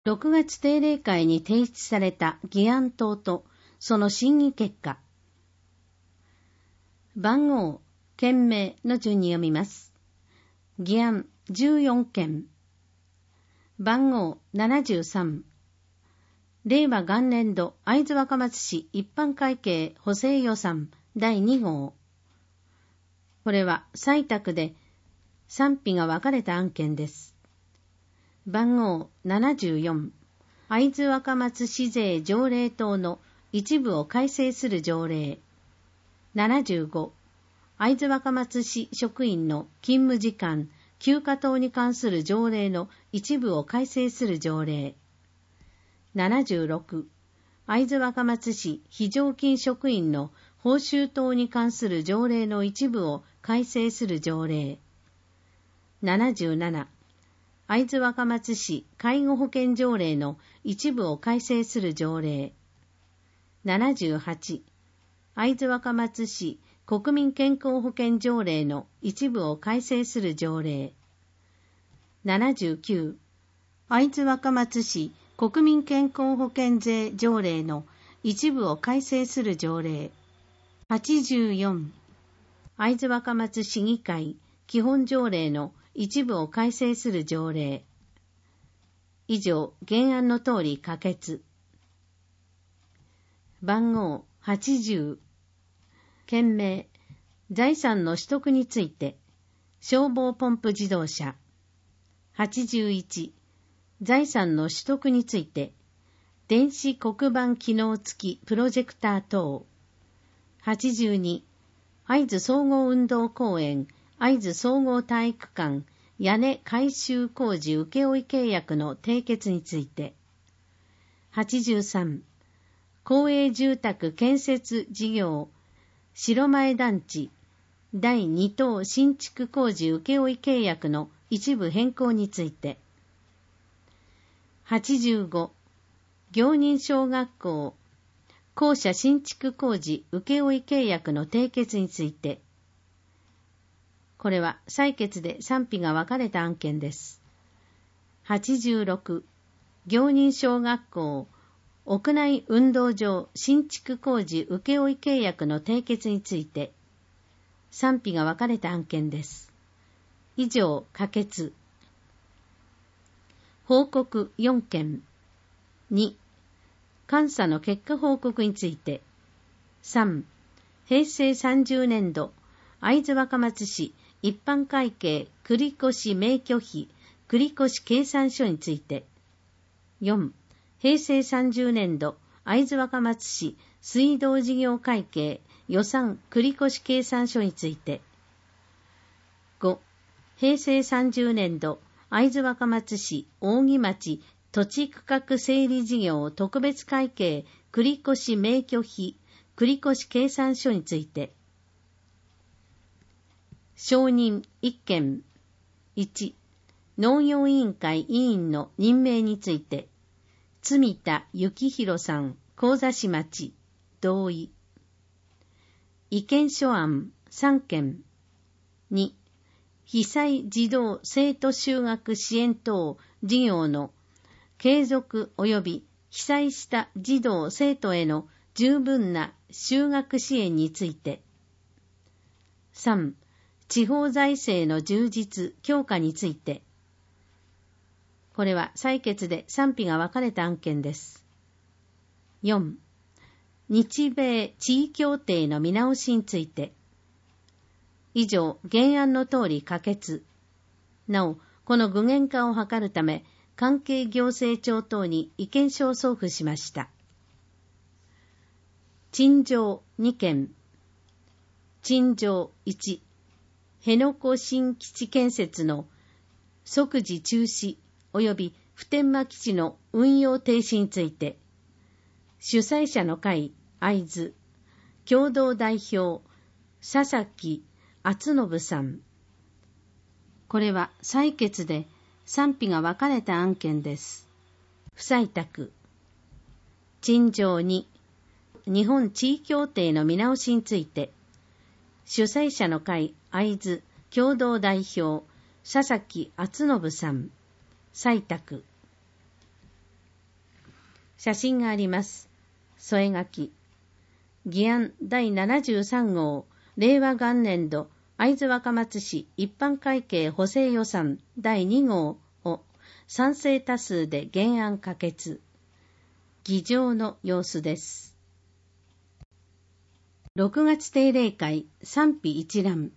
6月定例会に提出された議案等とその審議結果。番号、件名の順に読みます。議案14件。番号73。令和元年度会津若松市一般会計補正予算第2号。これは採択で賛否が分かれた案件です。番号74。会津若松市税条例等の一部を改正する条例。75。会津若松市職員の勤務時間、休暇等に関する条例の一部を改正する条例。76. 会津若松市非常勤職員の報酬等に関する条例の一部を改正する条例。77. 会津若松市介護保険条例の一部を改正する条例。78. 会津若松市国民健康保険条例の一部を改正する条例。79. 会津若松市国民健康保険税条例の一部を改正する条例。84. 会津若松市議会基本条例の一部を改正する条例。以上、原案の通り可決。番号80。件名、財産の取得について、消防ポンプ自動車。81。財産の取得について、電子黒板機能付きプロジェクター等。82。会津総合運動公園、会津総合体育館、屋根改修工事請負契約の締結について。83。公営住宅建設事業、白前団地、第2棟新築工事請負契約の一部変更について。85. 行人小学校校舎新築工事請負契約の締結について。これは採決で賛否が分かれた案件です。86. 行人小学校屋内運動場新築工事請負契約の締結について。賛否が分かれた案件です。以上、可決。報告4件。2. 監査の結果報告について。3. 平成30年度会津若松市一般会計繰越免許費繰越計算書について。4. 平成30年度会津若松市水道事業会計予算繰越計算書について。5. 平成30年度会津若松市扇町土地区画整理事業特別会計繰越免許費繰越計算書について。承認1件。1. 農業委員会委員の任命について。積田幸宏さん、神座市町、同意。意見書案3件。2. 被災児童生徒就学支援等事業の継続及び被災した児童生徒への十分な就学支援について。3. 地方財政の充実強化について。これは採決で賛否が分かれた案件です。4. 日米地位協定の見直しについて。以上、原案の通り可決。なお、この具現化を図るため、関係行政庁等に意見書を送付しました。陳情2件。陳情1。辺野古新基地建設の即時中止及び普天間基地の運用停止について。主催者の会、会津、共同代表、佐々木厚信さん。これは採決で賛否が分かれた案件です。不採択。陳情2。日本地位協定の見直しについて。主催者の会、会津、共同代表、佐々木厚信さん。採択。 写真があります。添え書き。議案第73号令和元年度会津若松市一般会計補正予算第2号を賛成多数で原案可決。議場の様子です。6月定例会賛否一覧。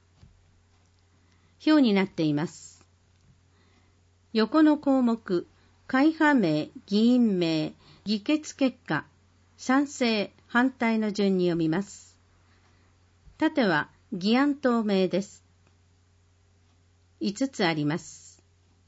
表になっています。横の項目、会派名、議員名、議決結果、賛成、反対の順に読みます。縦は議案党名です。5つあります。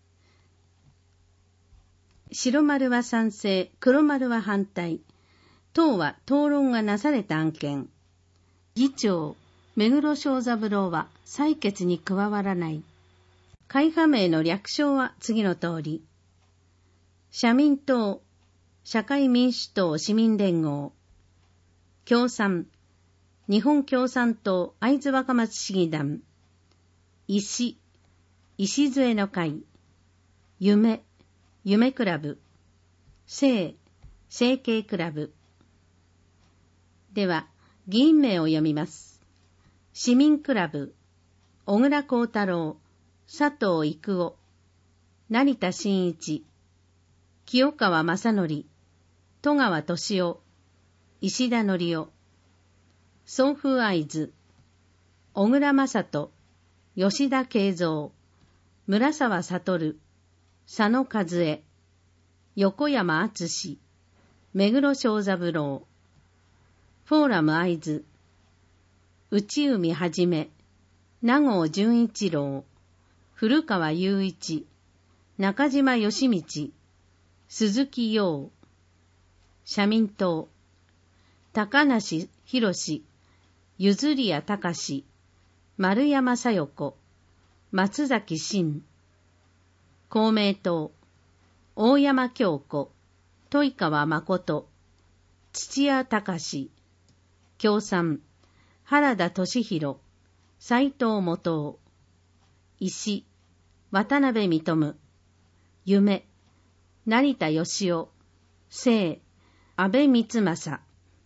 白丸は賛成、黒丸は反対。党は討論がなされた案件。議長、目黒正三郎は採決に加わらない。会派名の略称は次の通り。社民党、社会民主党市民連合、共産、日本共産党会津若松市議団、石杖の会、夢クラブ、成蹊クラブ。では、議員名を読みます。市民クラブ、小倉幸太郎、佐藤育夫、成田真一、清川正則、戸川俊夫、石田則夫、送風会津、小倉正人、吉田慶三、村沢悟、佐野和恵、横山敦、目黒正三郎、フォーラム会津、内海はじめ、名郷純一郎、古川雄一、中島義道、鈴木陽、社民党、高梨博、譲谷隆、丸山小代子、松崎真、公明党、大山京子、豊川誠、土屋隆、共産、原田俊弘、斉藤元夫、石、渡辺認、夢、成田義夫、成、安倍光正。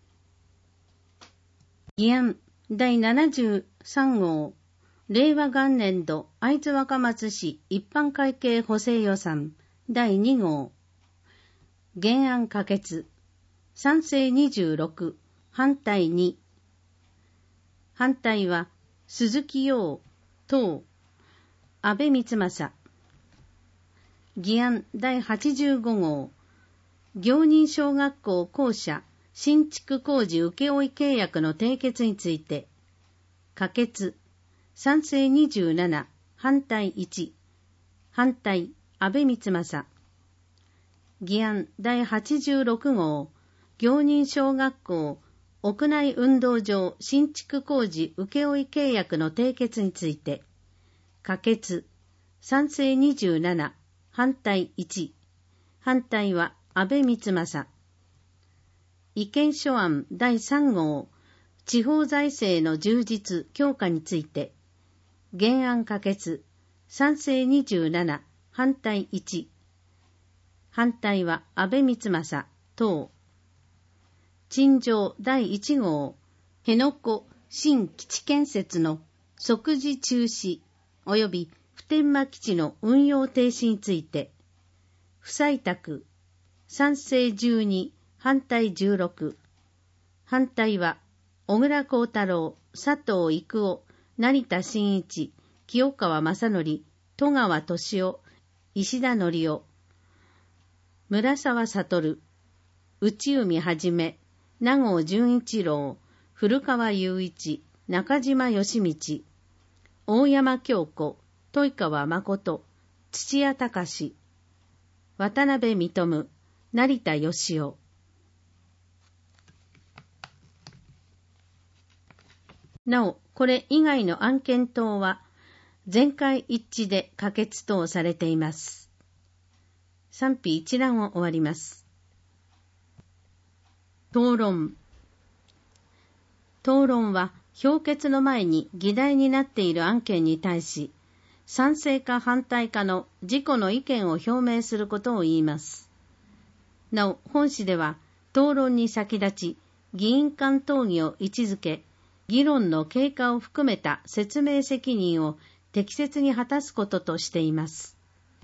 議案第73号令和元年度会津若松市一般会計補正予算第2号原案可決。賛成26、反対2。反対は鈴木陽、党、安倍光正。議案第85号行人小学校校舎新築工事請負契約の締結について可決。賛成27、反対1。反対安倍光正。議案第86号行人小学校屋内運動場新築工事請負契約の締結について可決。賛成27、反対1。反対は安倍光正。意見書案第3号地方財政の充実強化について原案可決。賛成27、反対1。反対は安倍光正、党。陳情第1号辺野古新基地建設の即時中止及び普天間基地の運用停止について不採択。賛成12、反対16。反対は小倉幸太郎、佐藤育夫、成田真一、清川正則、戸川俊夫、石田則夫、村沢悟、内海はじめ、名郷純一郎、古川雄一、中島義道、大山京子、豊川誠、土屋隆、渡辺認、成田義夫。なお、これ以外の案件等は全会一致で可決等されています。賛否一覧を終わります。討論。討論は表決の前に議題になっている案件に対し、賛成か反対かの自己の意見を表明することを言います。 なお、本誌では、討論に先立ち、議員間討議を位置づけ、議論の経過を含めた説明責任を適切に果たすこととしています。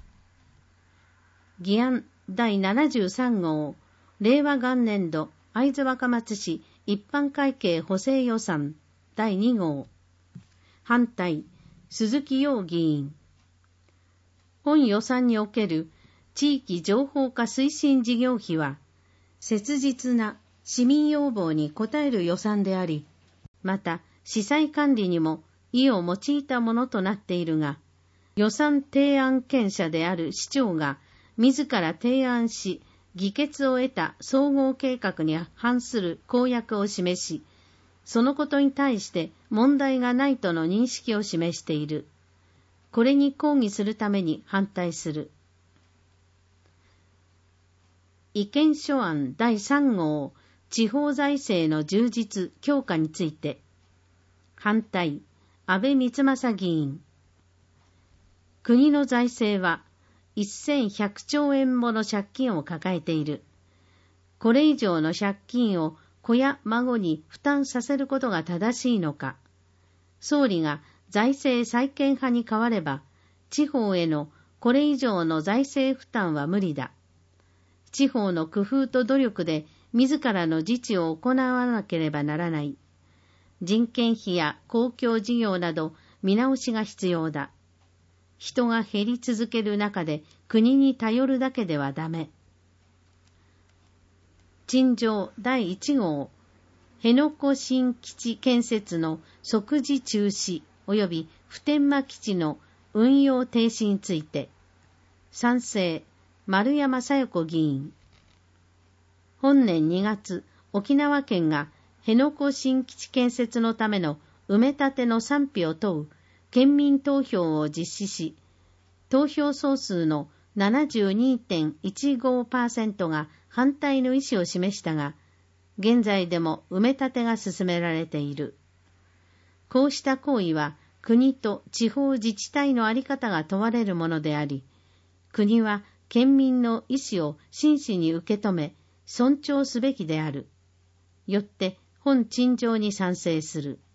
議案第73号、令和元年度会津若松市一般会計補正予算第2号。反対、鈴木陽議員。本予算における地域情報化推進事業費は、切実な市民要望に応える予算であり、また、司祭管理にも意を用いたものとなっているが、予算提案権者である市長が自ら提案し、議決を得た総合計画に反する公約を示し、そのことに対して問題がないとの認識を示している。これに抗議するために反対する。意見書案第3号、地方財政の充実強化について、反対、安倍光正議員。国の財政は1100兆円もの借金を抱えている。これ以上の借金を子や孫に負担させることが正しいのか。総理が財政再建派に変われば、地方へのこれ以上の財政負担は無理だ。地方の工夫と努力で自らの自治を行わなければならない。人件費や公共事業など見直しが必要だ。人が減り続ける中で国に頼るだけではダメ。陳情第1号、辺野古新基地建設の即時中止及び普天間基地の運用停止について、賛成、丸山小夜子議員。本年2月、沖縄県が辺野古新基地建設のための埋め立ての賛否を問う県民投票を実施し、投票総数の 72.15% が反対の意思を示したが、現在でも埋め立てが進められている。こうした行為は国と地方自治体の在り方が問われるものであり、国は県民の意思を真摯に受け止め、尊重すべきである。よって本陳情に賛成する。